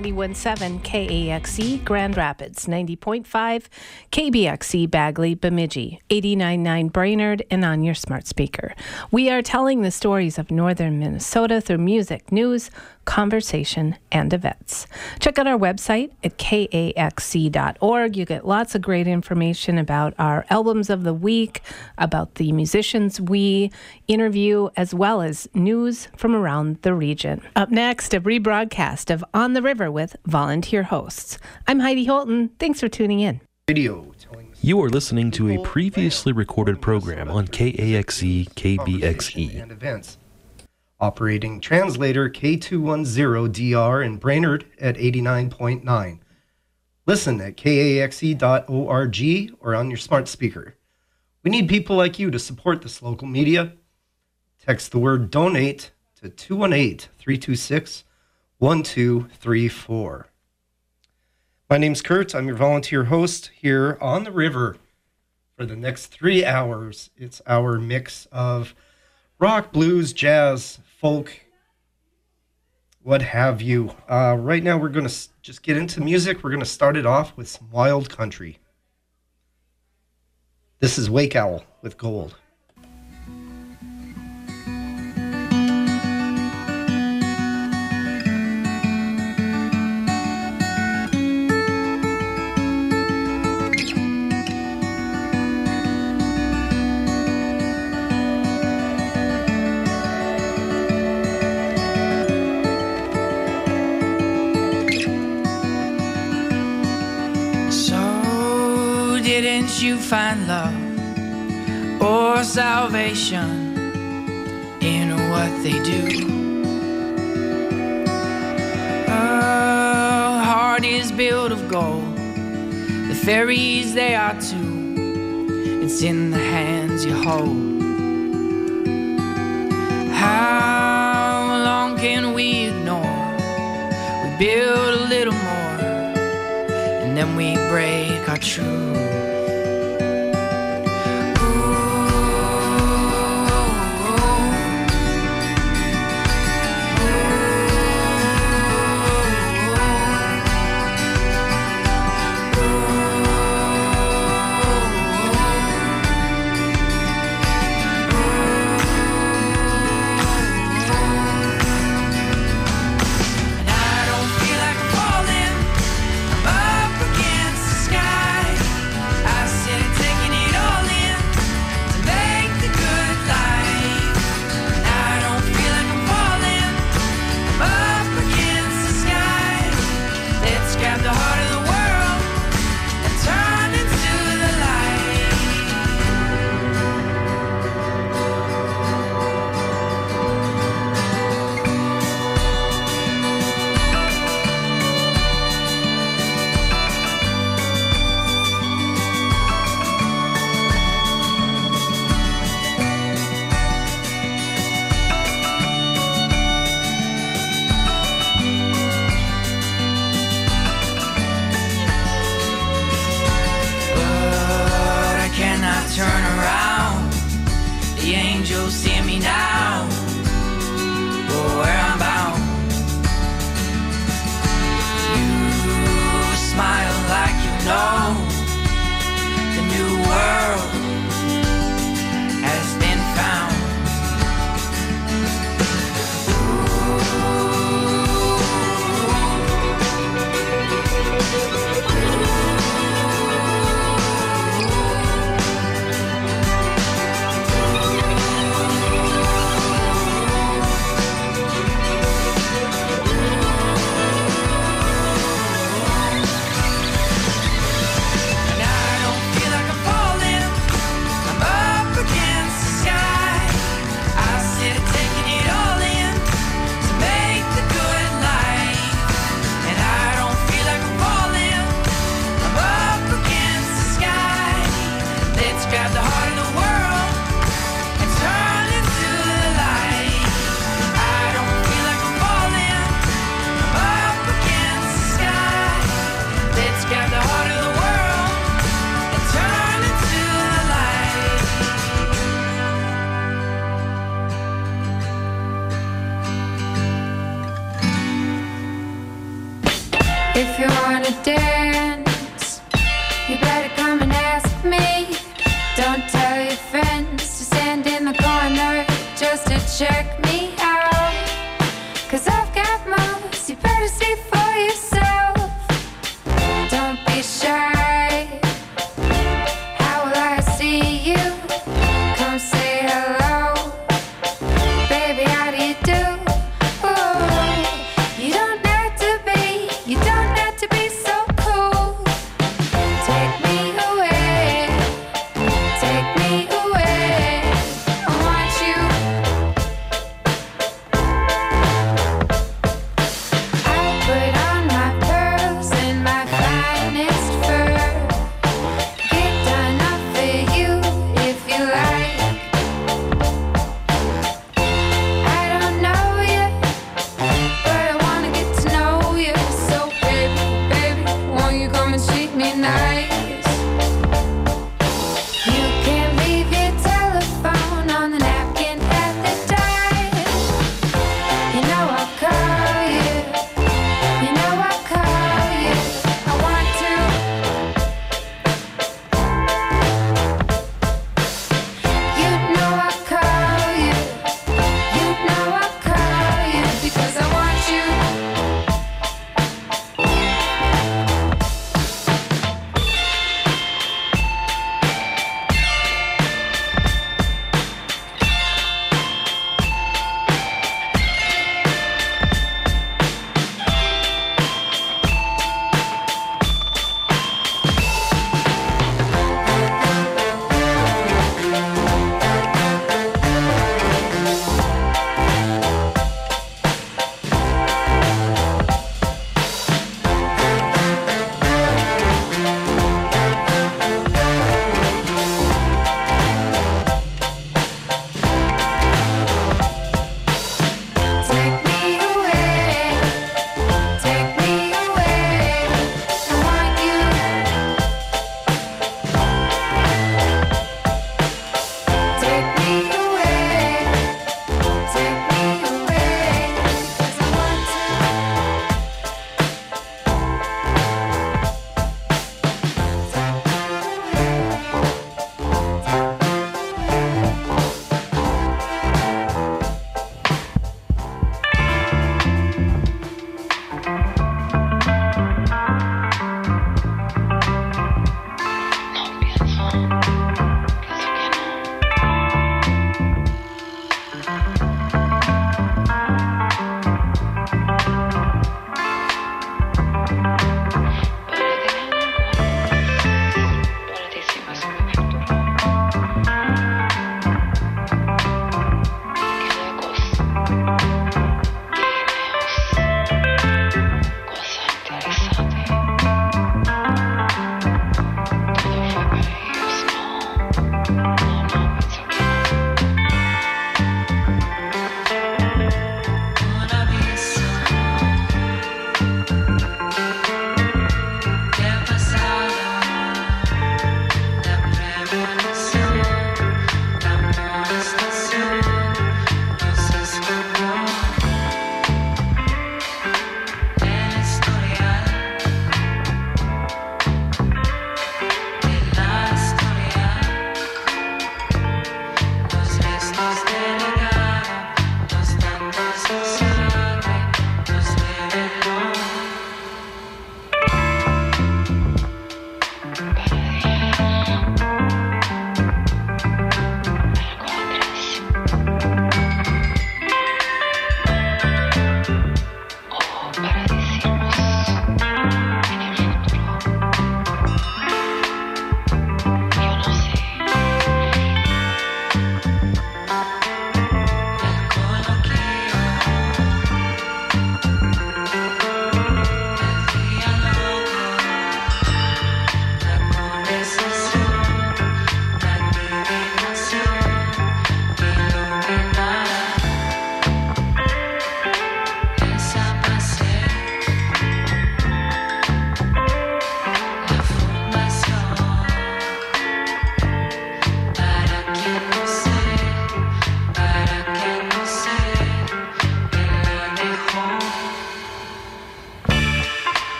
91.7 KAXE Grand Rapids, 90.5 KBXE Bagley Bemidji, 89.9 Brainerd, and on your smart speaker. We are telling the stories of northern Minnesota through music, news, conversation, and events. Check out our website at kaxe.org. You get lots of great information about our albums of the week, about the musicians we interview, as well as news from around the region. Up next, a rebroadcast of On the River with volunteer hosts. I'm Heidi Holton. Thanks for tuning in. You are listening to a previously recorded program on KAXE KBXE. And events. Operating translator K210DR in Brainerd at 89.9. Listen at kaxe.org or on your smart speaker. We need people like you to support this local media. Text the word donate to 218-326-1234. My name's Kurt. I'm your volunteer host here on the river for the next 3 hours. It's our mix of rock, blues, jazz, folk, what have you. Right now we're going to just get into music. We're going to start it off with some wild country. This is Wake Owl with Gold. Didn't you find love or salvation in what they do? A heart is built of gold, the fairies they are too. It's in the hands you hold. How long can we ignore? We build a little more, and then we break our truth.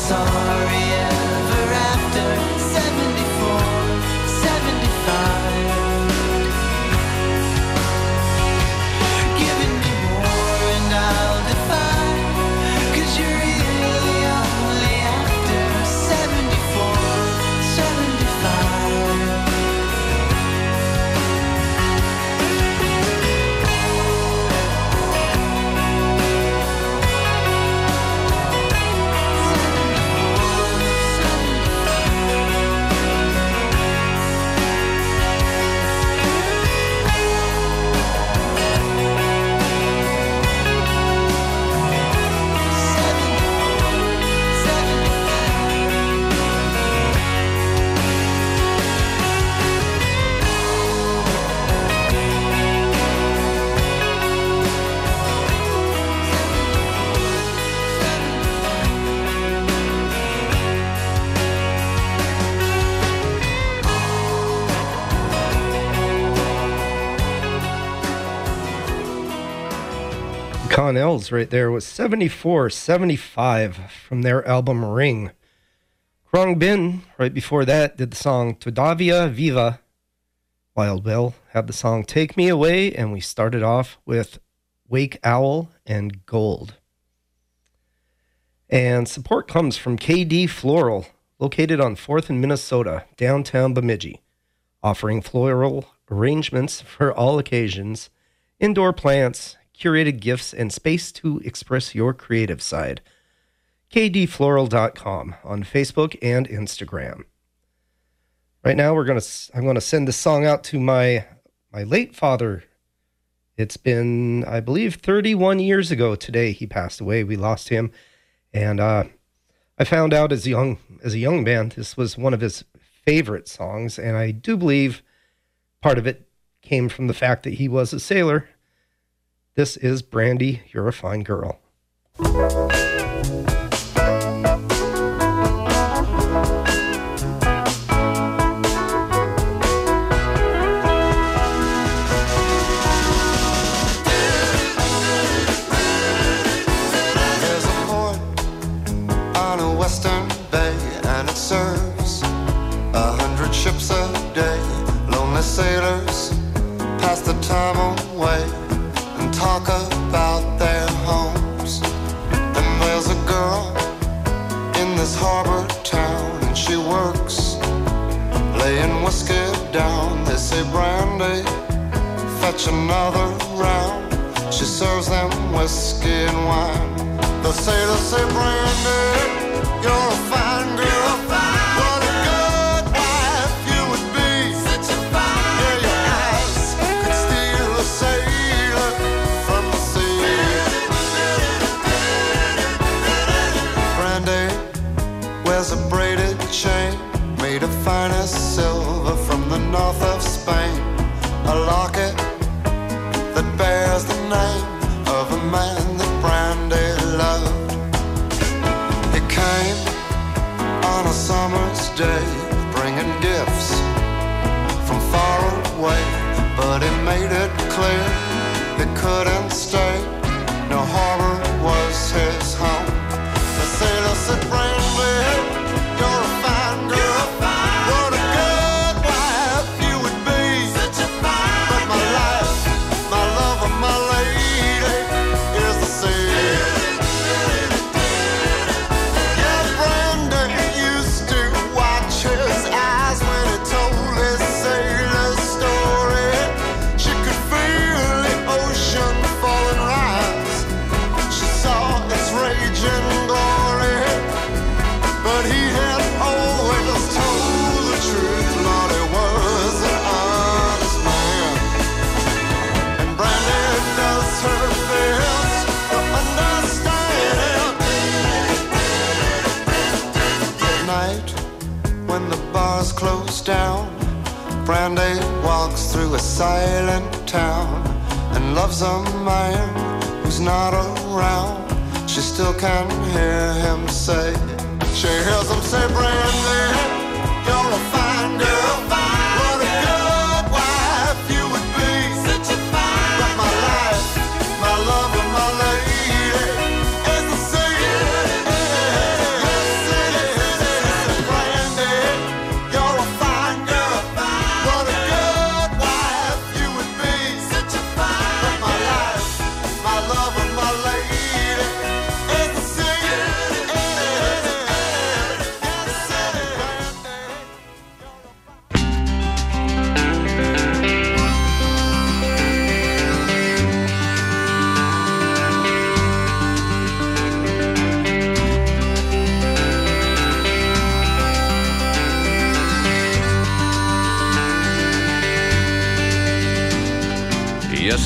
sorry ever after. 74, 75. Giving me more and I'll defy, 'cause you're really only after 74, 75. Connells right there was 74, 75 from their album Ring. Krong Bin, right before that, did the song Todavia Viva. Wild Bill had the song Take Me Away, and we started off with Wake Owl and Gold. And support comes from KD Floral, located on 4th in Minnesota, downtown Bemidji, offering floral arrangements for all occasions, indoor plants, curated gifts, and space to express your creative side. kdfloral.com on Facebook and Instagram. Right now, I'm going to send this song out to my late father. It's been, I believe, 31 years ago today he passed away. We lost him, and I found out as a young man this was one of his favorite songs, and I do believe part of it came from the fact that he was a sailor. This is Brandy, You're a Fine Girl. Western Bay, and it serves 100 ships a day. Lonely sailors pass the time away and talk about their homes. And there's a girl in this harbor town, and she works laying whiskey down. They say, Brandy, fetch another round. She serves them whiskey and wine. The sailors say, Brandy, you're a fine girl. What a good wife you would be. Such a fine girl. Your eyes could steal a sailor from the sea. Brandy wears a braided chain made of finest silver from the north of Spain. A locket that bears the name of a man that Brandy loved. Came on a summer's day, bringing gifts from far away, but he made it clear he couldn't stay. No harbor was his home. The sailor said, Brandy, you're a fine girl. What a good wife you would be. Such a fine but my life, my love, and my lady is the sea. When the bars close down, Brandy walks through a silent town and loves a man who's not around. She still can hear him say, she hears him say, Brandy, you're a fine girl. What a good wife you would be. Such a fine but my life, my love, and my lady is the same.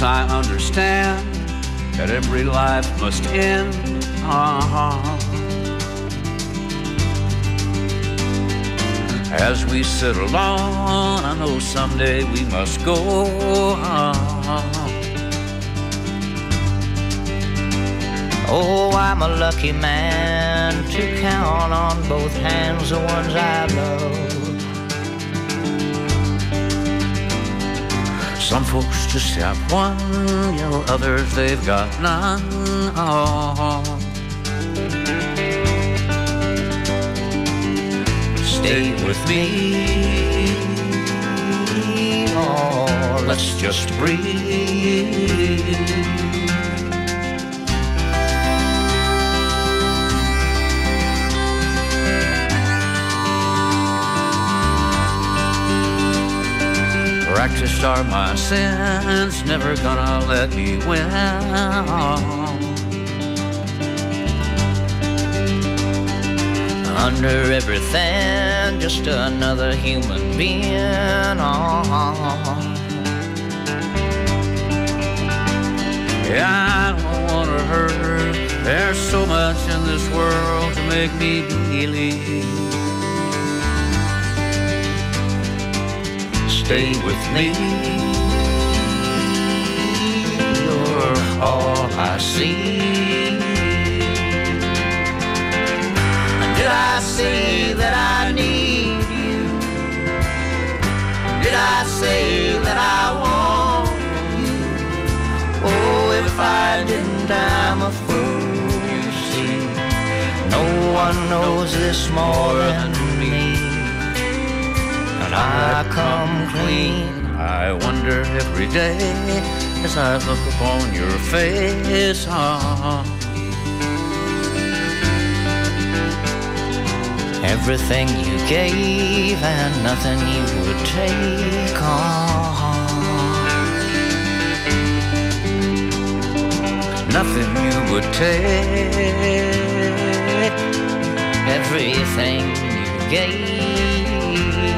Yes, I understand that every life must end. As we settle on, I know someday we must go. Oh, I'm a lucky man to count on both hands the ones I love. Some folks just have one, you know, others they've got none. Stay with me, oh, let's just breathe. Practiced are my sins, never gonna let me win. Under everything, just another human being. Yeah, I don't wanna hurt. There's so much in this world to make me believe. Stay with me, You're all I see. Did I say that I need you? Did I say that I want you? Oh, if I didn't, I'm a fool, you see. No one knows this more than me. And I come clean. I wonder every day as I look upon your face. Everything you gave and nothing you would take on. Nothing you would take. Everything you gave.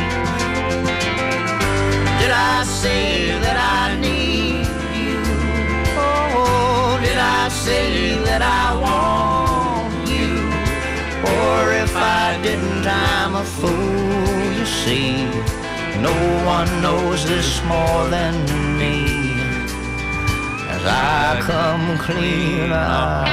Did I say that I need you? Oh, did I say that I want you? Or if I didn't, I'm a fool, you see. No one knows this more than me. As I come clean out.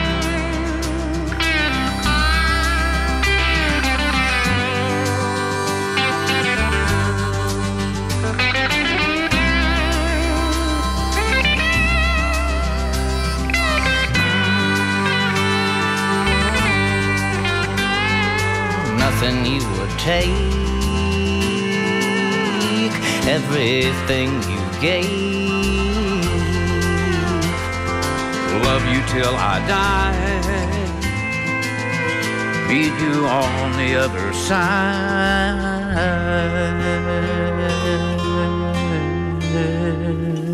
Nothing you would take, everything you gave. Love you till I die, meet you on the other side.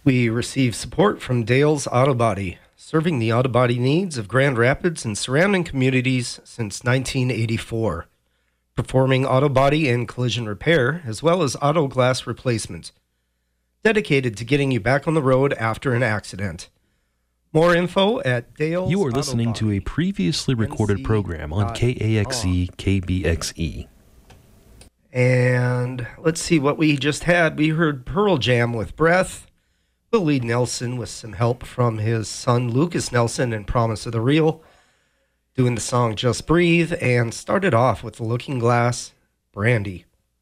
We receive support from Dale's Auto Body, serving the auto body needs of Grand Rapids and surrounding communities since 1984, performing auto body and collision repair, as well as auto glass replacement, dedicated to getting you back on the road after an accident. More info at Dale's You are listening to a previously recorded program on KAXE KBXE. And let's see what we just had. We heard Pearl Jam with Breath, Willie Nelson with some help from his son Lucas Nelson and Promise of the Real, doing the song Just Breathe, and started off with The Looking Glass, Brandy.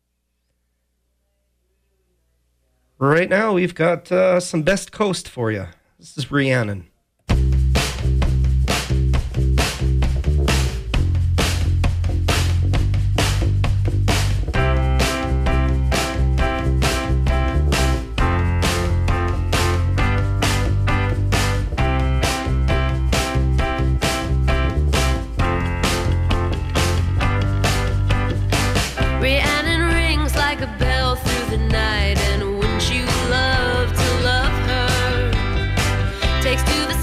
Right now we've got some Best Coast for you. This is Rhiannon. Rhiannon rings like a bell through the night, and wouldn't you love to love her? Takes to the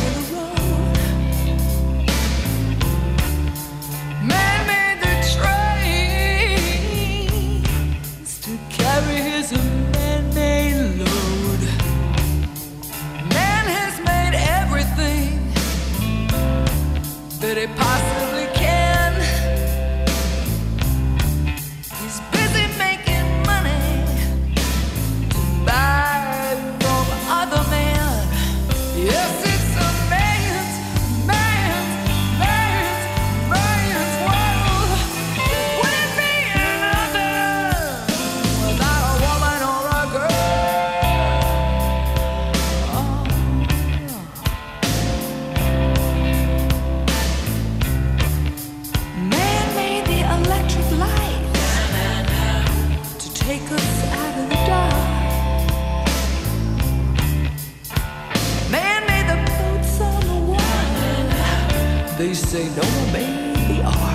They say no baby are.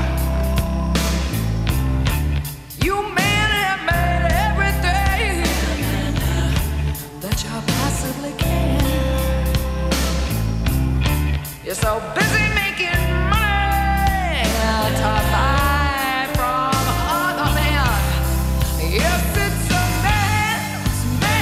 You men have made everything that you possibly can. You're so busy making money to buy from other men. Yes, it's a man's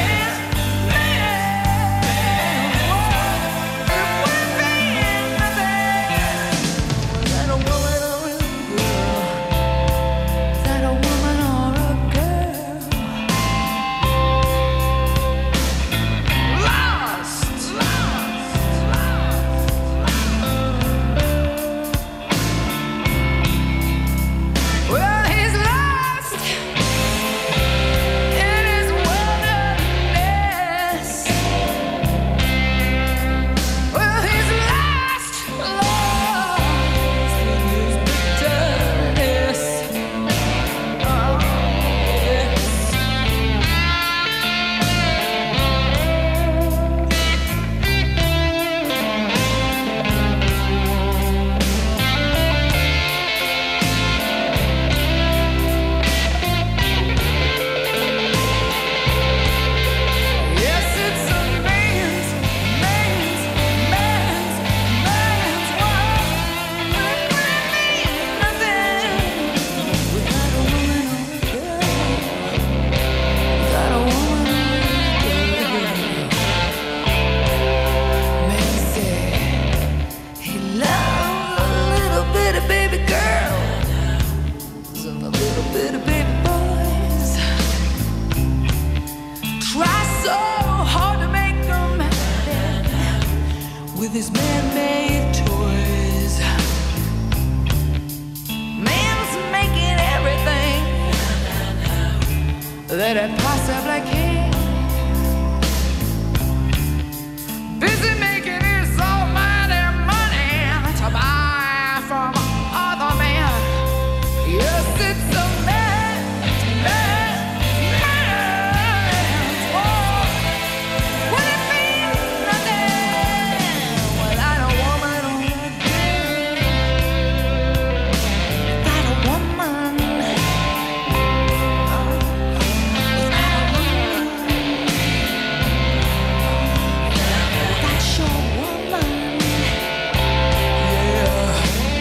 world. It would be nothing without a woman or a girl. Without a woman or a girl. Lost. Well, he's lost in his wilderness. Well, he's lost in his bitterness. Oh, yes. Yes, it's a man's world. It would be nothing without a woman or a girl. Without a woman or a girl. Man said he loved a little bit of baby girls and a little bit of baby boys. Try so hard to make them happy with his man-made toys. Man's making everything that it possibly can. Busy making his almighty money to buy from other men. Yes, it's a man's world. Would it be nothing without a woman or a girl? Without a woman. Without your woman. Yeah.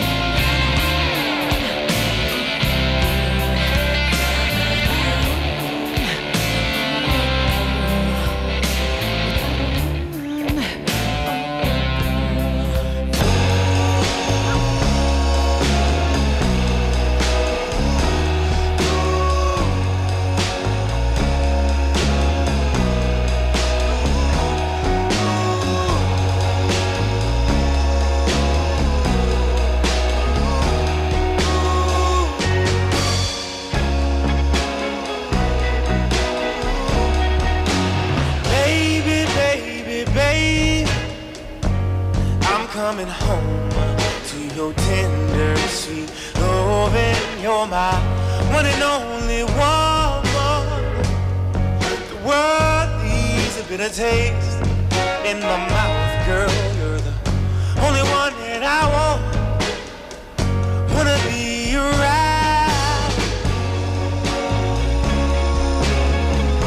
Baby, baby, baby, I'm coming home to your tender, sweet loving. You're my one and only woman. The world leaves a bitter taste in my mouth, girl. You're the only one that I want. Wanna be around.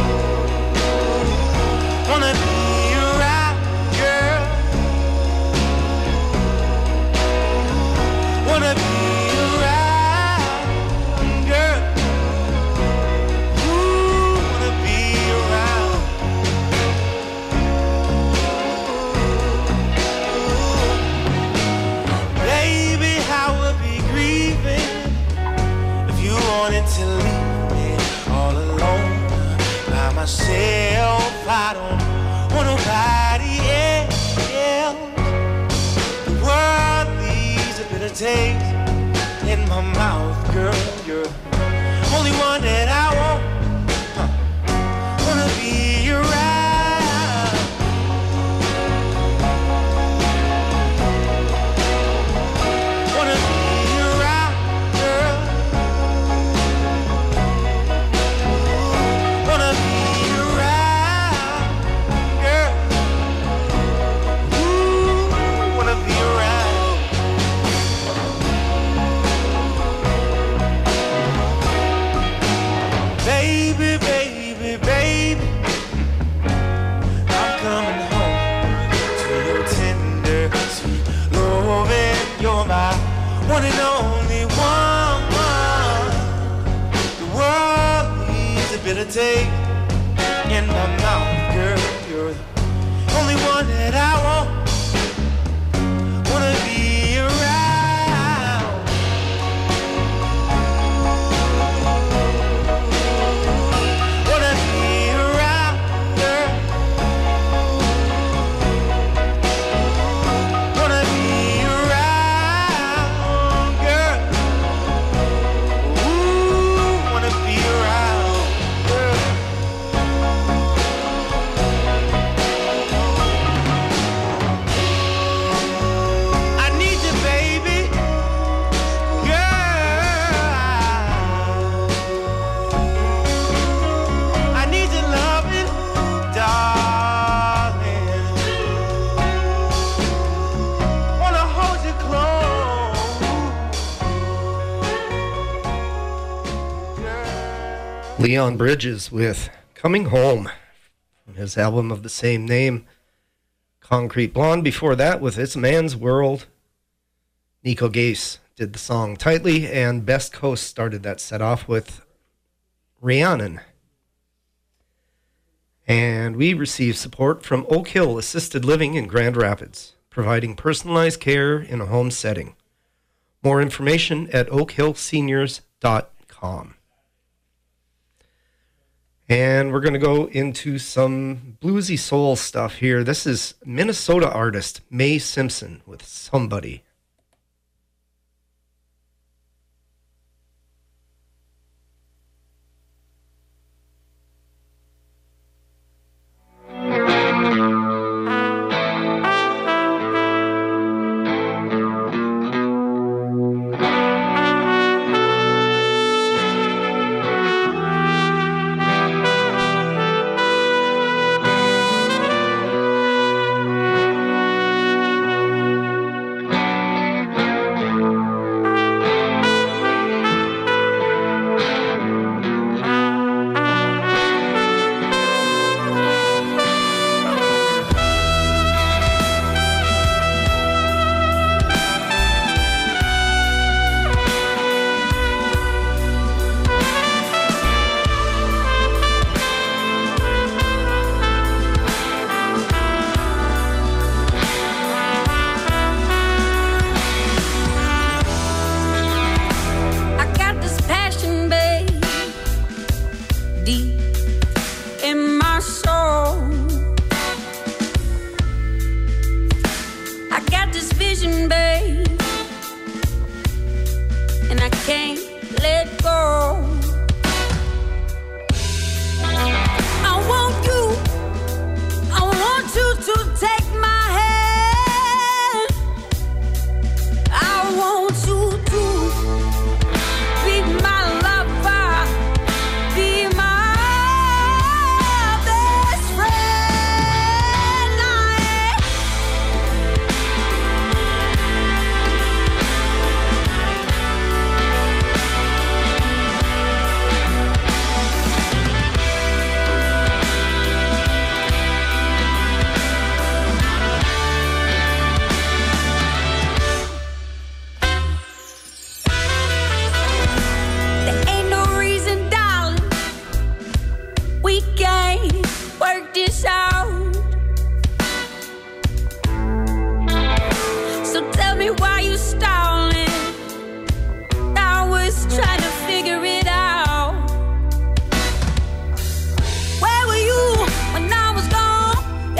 Wanna be around, girl. taste in my mouth, girl. You're the only one that I want. Wanna be around. Wanna be around, girl. Wanna be around, girl. Ooh, wanna be around. Baby, baby, baby, I'm coming home to your tender, sweet loving. You're my one and only one. The world needs a bit of taste in my mouth, girl. You're the only one that I want. Wanna be around. Wanna be around, girl. Wanna be around, girl. Ooh, wanna be around, girl. I need you, baby, girl. I need your loving, darling. Wanna hold you close, girl. Leon Bridges with Coming Home from his album of the same name. Concrete Blonde before that with It's a Man's World. Nico Gase did the song Tightly, and Best Coast started that set off with Rhiannon. And we received support from Oak Hill Assisted Living in Grand Rapids, providing personalized care in a home setting. More information at oakhillseniors.com. And we're going to go into some bluesy soul stuff here. This is Minnesota artist Mae Simpson with Somebody.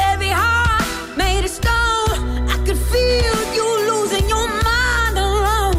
Made of stone, I could feel you losing your mind alone.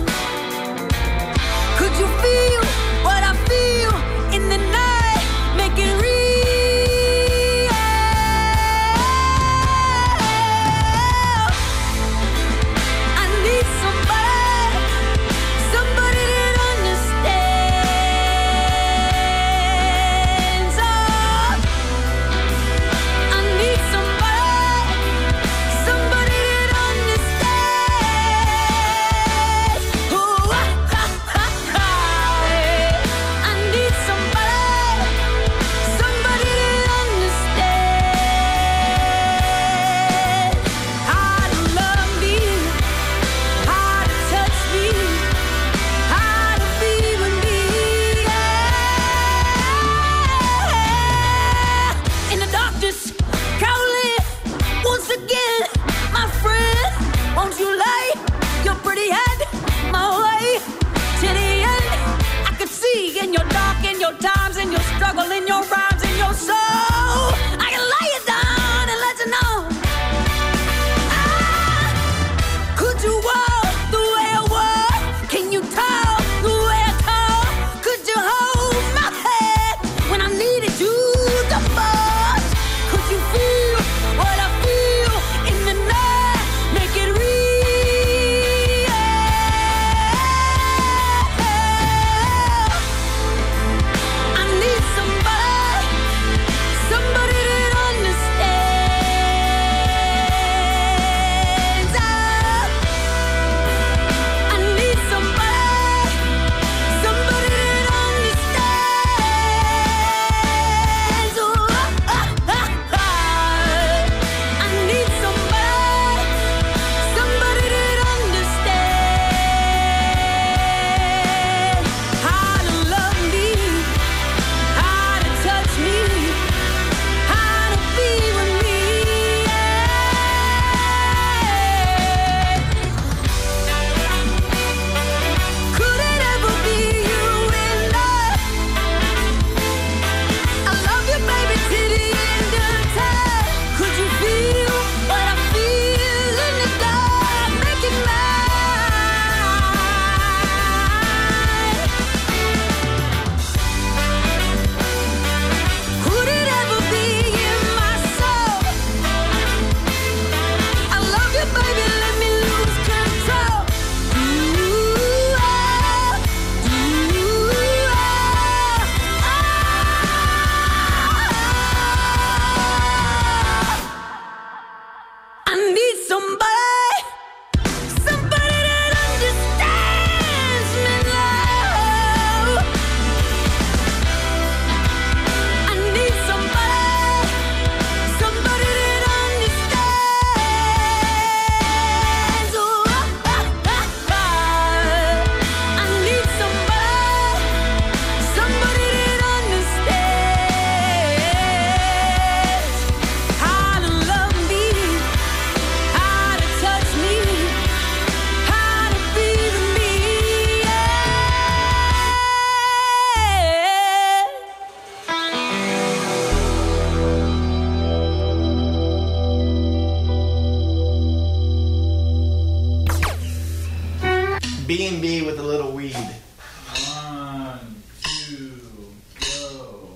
B&B with a little weed. 1, 2, go.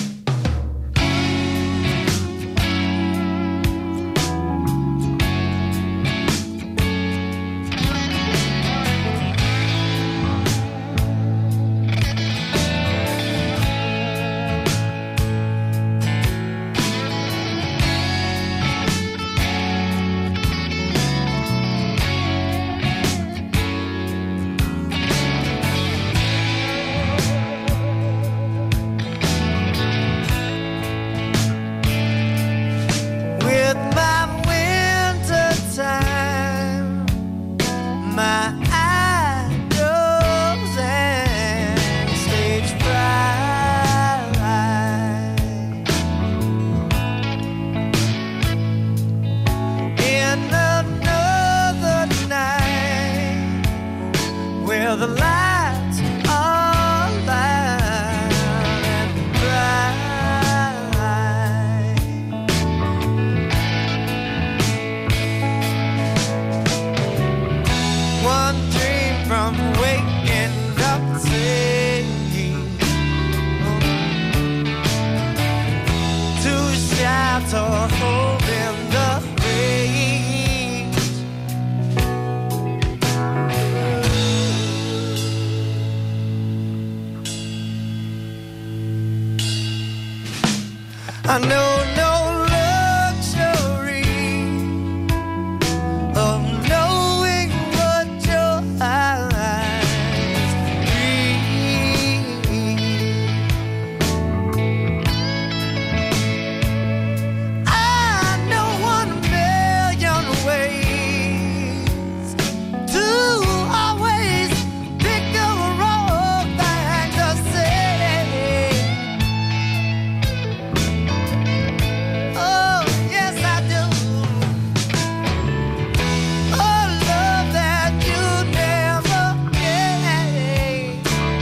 With my winter time, my idols and stage fright. In another night, where the lights are loud and bright. One dream from waking up singing, two shots or holding the reins. I know no luxury of knowing what your eyes read. I know 1,000,000 ways to always pick the wrong thing to say. Oh, yes, I do. Oh, love that you never gave.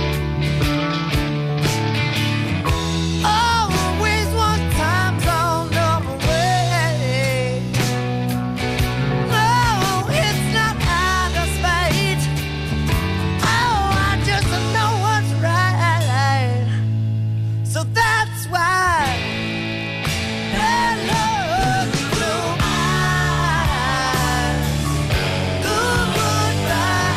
Always one time's on the way. No, it's not out of spite. Oh, I just know what's right. So that's why hello, blue eyes. Goodbye.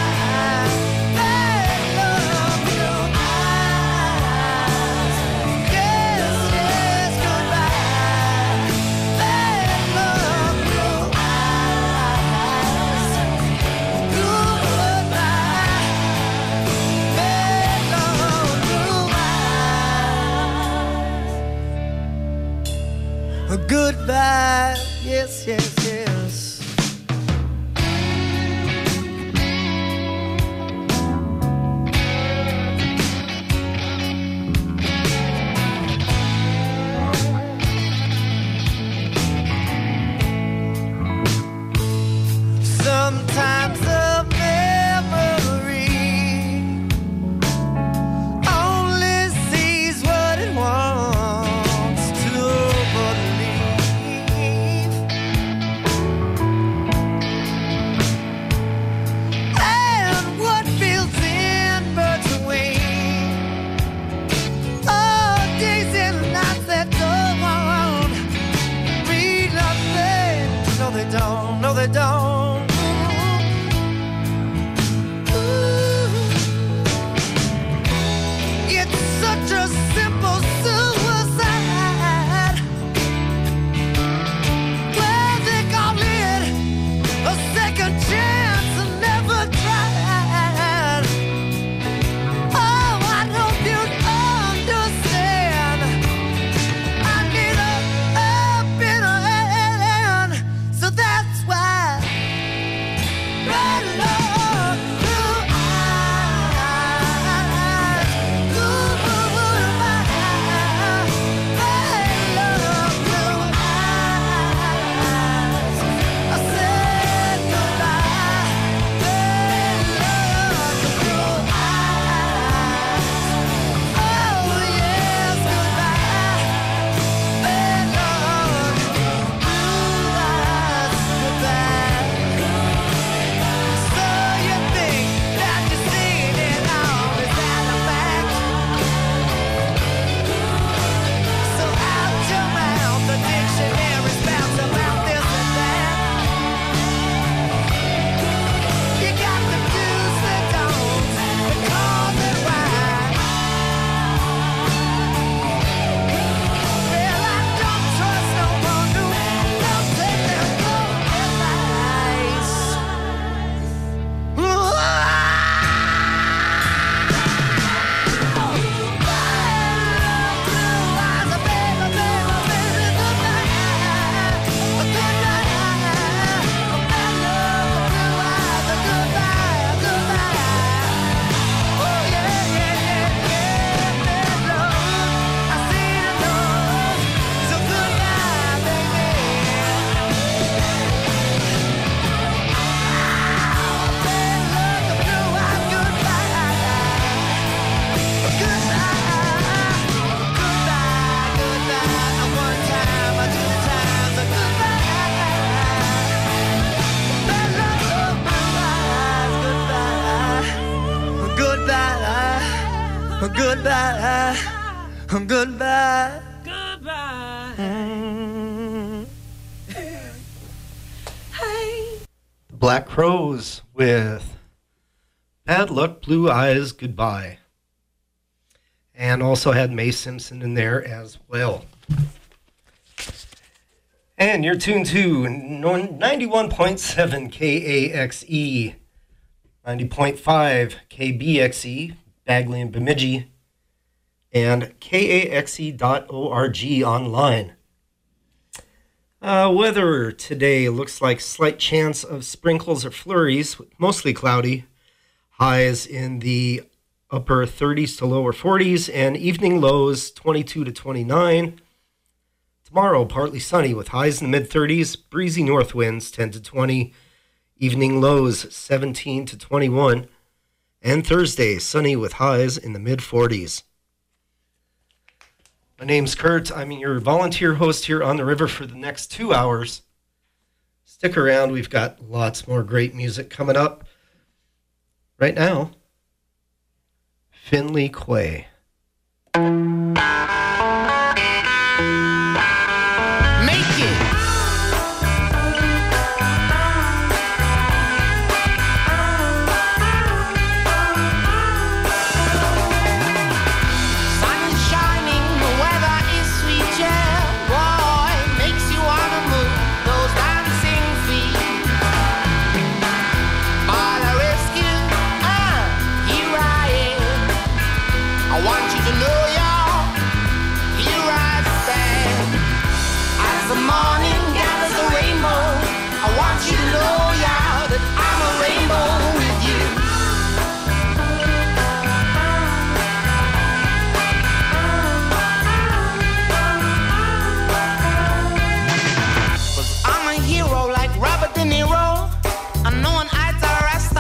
Hello, blue eyes. Yes, yes, goodbye. Hello, blue eyes. Goodbye. Hello, blue eyes. Goodbye. Yes, yes, yes. Sometimes a memory only sees what it wants to believe. And what feels in between, oh, days and nights that don't mean nothing. No, they don't. No, they don't. Goodbye, goodbye. Black Crowes with Bad Luck, Blue Eyes, Goodbye. And also had Mae Simpson in there as well. And you're tuned to 91.7 KAXE, 90.5 KBXE, Bagley and Bemidji, and KAXE.org online. Weather today looks like slight chance of sprinkles or flurries, mostly cloudy. Highs in the upper 30s to lower 40s, and evening lows 22 to 29. Tomorrow, partly sunny with highs in the mid-30s, breezy north winds 10 to 20, evening lows 17 to 21. And Thursday, sunny with highs in the mid-40s. My name's Kurt. I'm your volunteer host here on the river for the next 2 hours. Stick around. We've got lots more great music coming up. Right now, Finley Quay.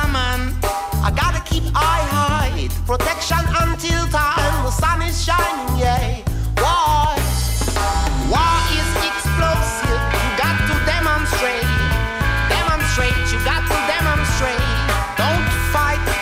Protection until time, the sun is shining